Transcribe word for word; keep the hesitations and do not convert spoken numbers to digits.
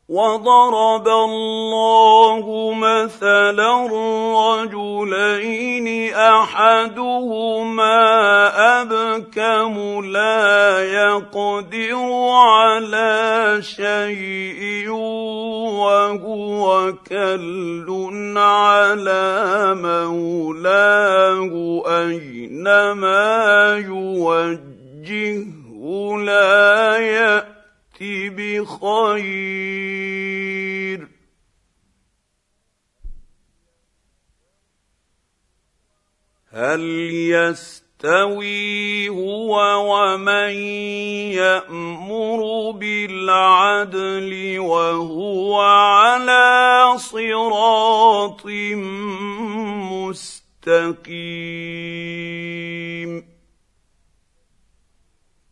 وضرب الله مثلا رجلين احدهما ابكم لا يقدر على شيء وهو كل على مولاه اينما يوجهه لا يأتي بخير. هل يستوي هو ومن يأمر بالعدل وهو على صراط مستقيم؟